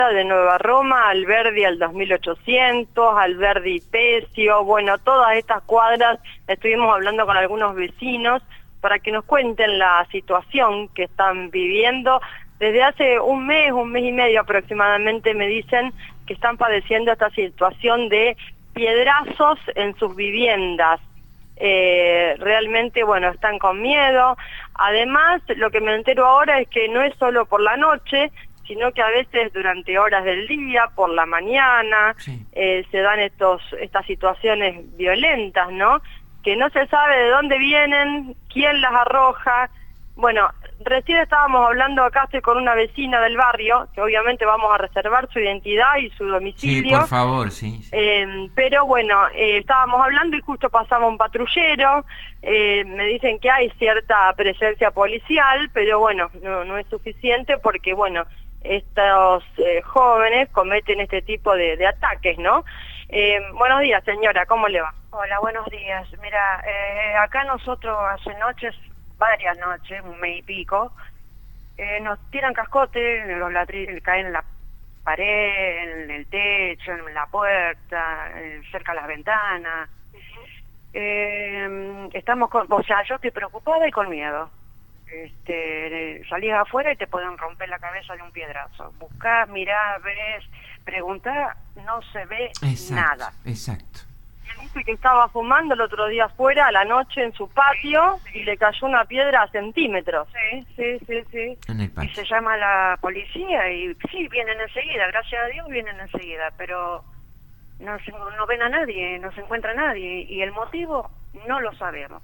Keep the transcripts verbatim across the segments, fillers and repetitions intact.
de Nueva Roma, Alberdi al dos mil ochocientos, Alberdi Pecio, bueno, todas estas cuadras estuvimos hablando con algunos vecinos para que nos cuenten la situación que están viviendo. Desde hace un mes, un mes y medio aproximadamente me dicen que están padeciendo esta situación de piedrazos en sus viviendas. Eh, realmente, bueno, están con miedo. Además, lo que me entero ahora es que no es solo por la noche, sino que a veces durante horas del día, por la mañana, sí. eh, se dan estos estas situaciones violentas, ¿no? Que no se sabe de dónde vienen, quién las arroja. Bueno, recién estábamos hablando, acá estoy con una vecina del barrio, que obviamente vamos a reservar su identidad y su domicilio. Sí, por favor, sí. sí. Eh, pero bueno, eh, estábamos hablando y justo pasaba un patrullero, eh, me dicen que hay cierta presencia policial, pero bueno, no, no es suficiente porque bueno, estos eh, jóvenes cometen este tipo de, de ataques, ¿no? Eh, buenos días, señora, ¿cómo le va? Hola, buenos días. Mira, eh, acá nosotros hace noches, varias noches, un mes y pico, eh, nos tiran cascotes, los ladrillos caen en la pared, en el techo, en la puerta, eh, cerca de las ventanas. Uh-huh. eh, estamos con, o sea, yo estoy preocupada y con miedo. Este, salís afuera y te pueden romper la cabeza de un piedrazo. Buscás, mirás, ves, preguntás, no se ve exacto, nada. Exacto. Él dice que estaba fumando el otro día afuera a la noche en su patio sí, sí. y le cayó una piedra a centímetros. Sí, sí, sí, sí. En el patio. Y se llama a la policía y sí, vienen enseguida, gracias a Dios vienen enseguida, pero no, se, no ven a nadie, no se encuentra nadie y el motivo no lo sabemos.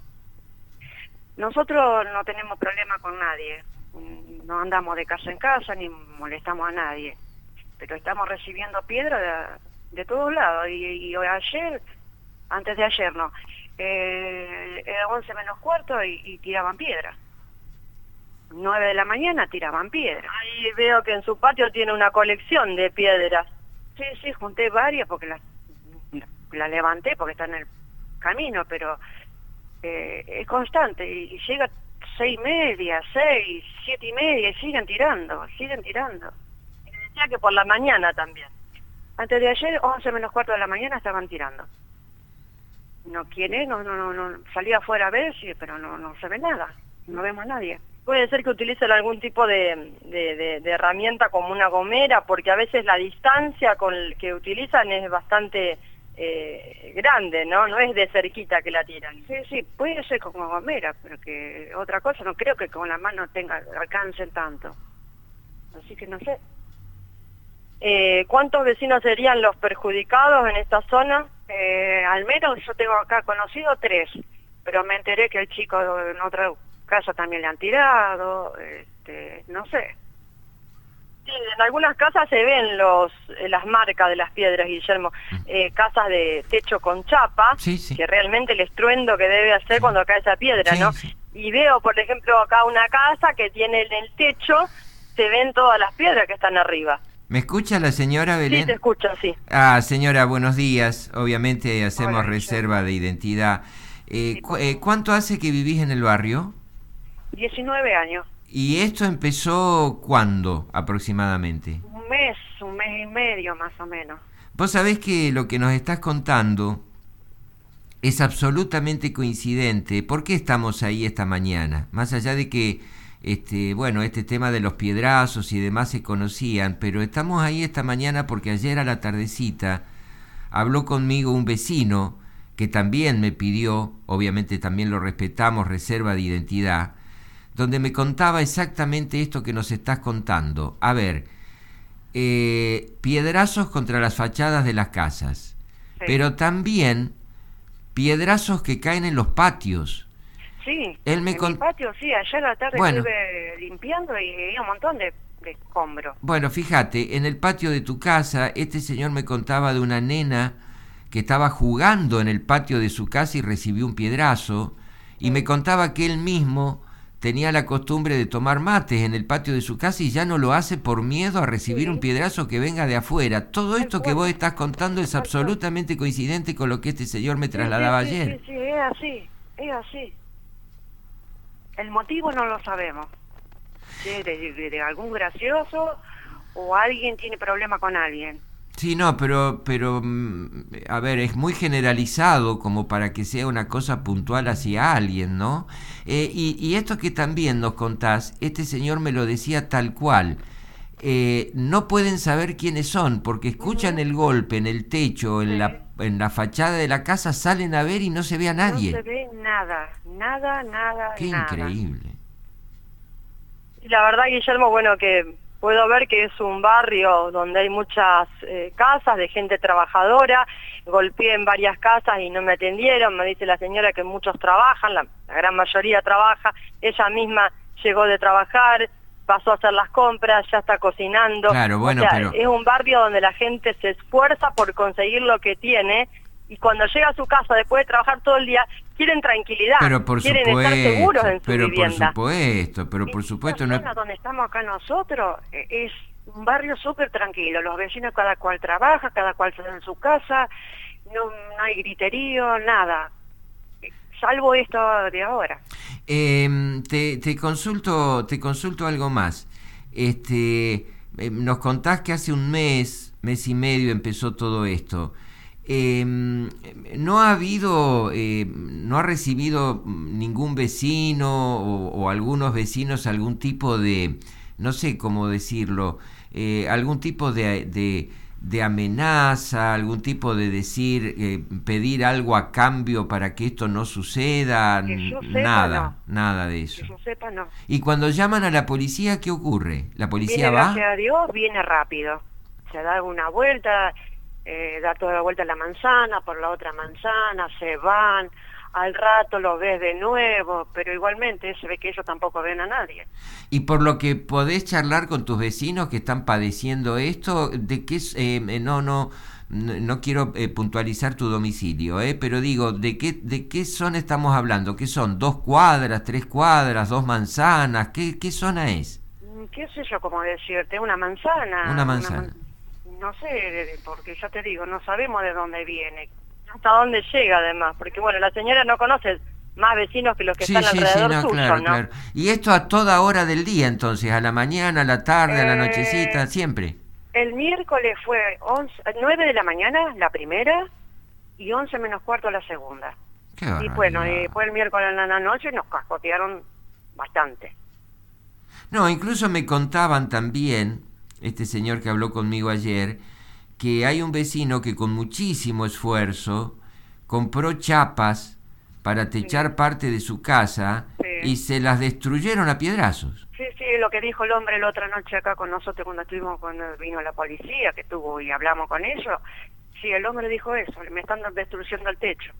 Nosotros no tenemos problema con nadie, no andamos de casa en casa ni molestamos a nadie, pero estamos recibiendo piedra de, de todos lados y, y ayer, antes de ayer no, eh, era once menos cuarto y, y tiraban piedra. nueve de la mañana tiraban piedra. Ahí veo que en su patio tiene una colección de piedras. Sí, sí, junté varias porque las la levanté porque está en el camino, pero... Eh, es constante y, y llega seis y media, seis, siete y media y siguen tirando, siguen tirando. Y decía que por la mañana también. Antes de ayer, once menos cuarto de la mañana estaban tirando. No, ¿quién es? No, no, no, no. Salí afuera a ver, sí, pero no, no se ve nada, no vemos a nadie. Puede ser que utilicen algún tipo de, de, de, de herramienta como una gomera, porque a veces la distancia con el que utilizan es bastante... Eh, grande, ¿no? No es de cerquita que la tiran. Sí, sí, puede ser como gomera, pero que otra cosa, no creo que con la mano tenga alcancen tanto. Así que no sé. Eh, ¿Cuántos vecinos serían los perjudicados en esta zona? Eh, al menos yo tengo acá conocido tres, pero me enteré que el chico en otra casa también le han tirado, este, no sé. Sí, en algunas casas se ven los las marcas de las piedras, Guillermo. Eh, casas de techo con chapa, sí, sí. que realmente el estruendo que debe hacer sí. cuando cae esa piedra, sí, ¿no? Sí. Y veo, por ejemplo, acá una casa que tiene en el techo, se ven todas las piedras que están arriba. ¿Me escucha la señora Belén? Sí, te escucho, sí. Ah, señora, buenos días. Obviamente hacemos Hola, reserva yo. de identidad. Eh, sí, cu eh, ¿Cuánto hace que vivís en el barrio? diecinueve años. ¿Y esto empezó cuándo aproximadamente? Un mes, un mes y medio más o menos. Vos sabés que lo que nos estás contando es absolutamente coincidente. ¿Por qué estamos ahí esta mañana? Más allá de que, este, bueno, este tema de los piedrazos y demás se conocían, pero estamos ahí esta mañana porque ayer a la tardecita habló conmigo un vecino que también me pidió, obviamente también lo respetamos, reserva de identidad, donde me contaba exactamente esto que nos estás contando. A ver, eh, piedrazos contra las fachadas de las casas, sí. pero también piedrazos que caen en los patios. Sí, Él me en con... mi patio, sí, ayer a la tarde bueno. estuve limpiando y había un montón de, de escombros. Bueno, fíjate, en el patio de tu casa, este señor me contaba de una nena que estaba jugando en el patio de su casa y recibió un piedrazo, y sí. me contaba que él mismo tenía la costumbre de tomar mates en el patio de su casa y ya no lo hace por miedo a recibir sí. un piedrazo que venga de afuera. Todo esto que vos estás contando es absolutamente coincidente con lo que este señor me trasladaba sí, sí, ayer. Sí, sí, es así, es así. El motivo no lo sabemos. ¿Sí? De, de, de algún gracioso o alguien tiene problema con alguien. Sí, no, pero, pero, a ver, es muy generalizado como para que sea una cosa puntual hacia alguien, ¿no? Eh, y, y esto que también nos contás, este señor me lo decía tal cual. Eh, no pueden saber quiénes son, porque escuchan uh-huh. el golpe en el techo, en, sí. la, en la fachada de la casa, salen a ver y no se ve a nadie. No se ve nada, nada, nada, Qué nada. Increíble. Y la verdad, Guillermo, bueno, que puedo ver que es un barrio donde hay muchas eh, casas de gente trabajadora. Golpeé en varias casas y no me atendieron. Me dice la señora que muchos trabajan, la, la gran mayoría trabaja. Ella misma llegó de trabajar, pasó a hacer las compras, ya está cocinando. Claro, bueno, o sea, pero... es un barrio donde la gente se esfuerza por conseguir lo que tiene, y cuando llega a su casa después de trabajar todo el día, quieren tranquilidad, pero por quieren supuesto, estar seguros en su pero vivienda. por supuesto, pero por supuesto... Esta no zona donde estamos acá nosotros es un barrio súper tranquilo, los vecinos cada cual trabaja, cada cual está en su casa, no, no hay griterío, nada, salvo esto de ahora. Eh, te, te consulto, te consulto algo más. Este, eh, nos contás que hace un mes, mes y medio empezó todo esto. Eh, ¿No ha habido, eh, no ha recibido ningún vecino o, o algunos vecinos algún tipo de, no sé cómo decirlo, eh, algún tipo de, de, de amenaza, algún tipo de decir, eh, pedir algo a cambio para que esto no suceda? Que yo sepa, nada, no. nada de eso. Que yo sepa, no. Y cuando llaman a la policía, ¿qué ocurre? ¿La policía viene, va? Gracias a Dios, viene rápido. Se da una vuelta, eh, da toda la vuelta a la manzana, por la otra manzana, se van, al rato los ves de nuevo, pero igualmente se ve que ellos tampoco ven a nadie. Y por lo que podés charlar con tus vecinos que están padeciendo esto, ¿de qué es, eh, no, no, no quiero eh, puntualizar tu domicilio, eh, pero digo, ¿de qué, de qué zona estamos hablando? ¿Qué son? ¿Dos cuadras, tres cuadras, dos manzanas? ¿Qué, qué zona es? ¿Qué sé yo cómo decirte? Una manzana. Una manzana. Una man... No sé, porque ya te digo, no sabemos de dónde viene. Hasta dónde llega, además, porque bueno, la señora no conoce más vecinos que los que sí, están sí, alrededor sí, no, suyo, claro, ¿no? Claro. Y esto a toda hora del día, entonces, a la mañana, a la tarde, eh, a la nochecita, siempre. El miércoles fue once, nueve de la mañana la primera y once menos cuarto la segunda. Qué y bueno, y después el miércoles en la noche nos cascotearon bastante. No, incluso me contaban también, este señor que habló conmigo ayer, que hay un vecino que con muchísimo esfuerzo compró chapas para techar sí. parte de su casa sí. y se las destruyeron a piedrazos. Sí, sí, lo que dijo el hombre la otra noche acá con nosotros cuando estuvimos, cuando vino la policía, que estuvo y hablamos con ellos. Sí, el hombre dijo eso, me están destruyendo el techo.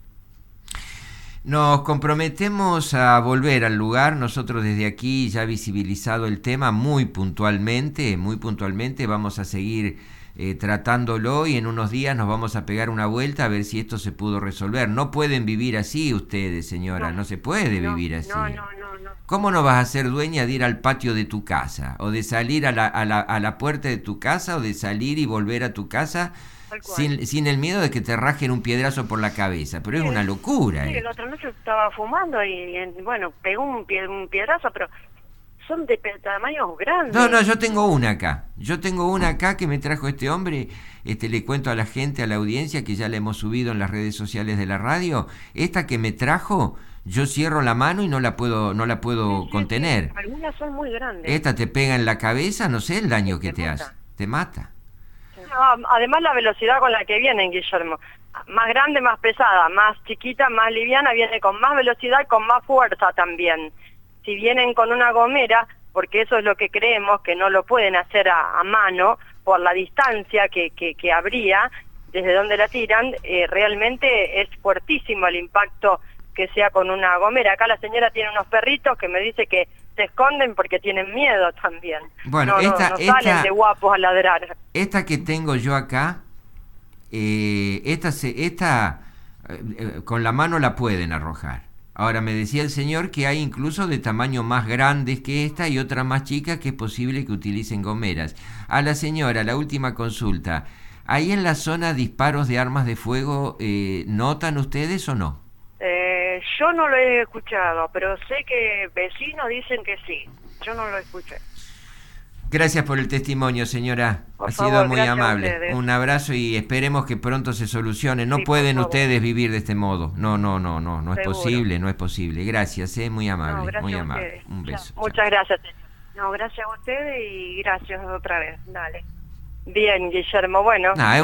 Nos comprometemos a volver al lugar, nosotros desde aquí ya visibilizado el tema muy puntualmente, muy puntualmente vamos a seguir Eh, tratándolo y en unos días nos vamos a pegar una vuelta a ver si esto se pudo resolver. No pueden vivir así ustedes, señora, no, no se puede no, vivir así. No, no, no, no. ¿Cómo no vas a ser dueña de ir al patio de tu casa? O de salir a la, a la, a la puerta de tu casa, o de salir y volver a tu casa sin, sin el miedo de que te rajen un piedrazo por la cabeza. Pero sí, es una locura. Sí, eh. la otra noche estaba fumando y, y bueno, pegó un, pie, un piedrazo, pero son de tamaños grandes. No, no, yo tengo una acá. Yo tengo una acá que me trajo este hombre. Este, le cuento a la gente, a la audiencia, que ya la hemos subido en las redes sociales de la radio. Esta que me trajo, yo cierro la mano y no la puedo, no la puedo sí, contener. Sí, algunas son muy grandes. Esta te pega en la cabeza, no sé el daño sí, que te, te hace. Te mata. No, además la velocidad con la que vienen, Guillermo. Más grande, más pesada, más chiquita, más liviana, viene con más velocidad y con más fuerza también. Si vienen con una gomera, porque eso es lo que creemos, que no lo pueden hacer a, a mano, por la distancia que, que, que habría, desde donde la tiran, eh, realmente es fuertísimo el impacto que sea con una gomera. Acá la señora tiene unos perritos que me dice que se esconden porque tienen miedo también. Bueno, no, esta, no, no esta, salen de guapos a ladrar. Esta que tengo yo acá, eh, esta, se, esta eh, con la mano la pueden arrojar. Ahora, me decía el señor que hay incluso de tamaño más grandes que esta y otra más chica que es posible que utilicen gomeras. A la señora, la última consulta. ¿Ahí en la zona disparos de armas de fuego eh, notan ustedes o no? Eh, yo no lo he escuchado, pero sé que vecinos dicen que sí. Yo no lo escuché. Gracias por el testimonio, señora. Por ha favor, sido muy gracias a amable. ustedes. Un abrazo y esperemos que pronto se solucione. No Sí, por pueden favor. ustedes vivir de este modo. No, no, no, no, no es Seguro. posible, no es posible. Gracias, eh, muy amable, No, gracias muy a amable. ustedes. Un beso. Muchas Chao. gracias, señor. No, gracias a ustedes y gracias otra vez. Dale. Bien, Guillermo, bueno. Nah,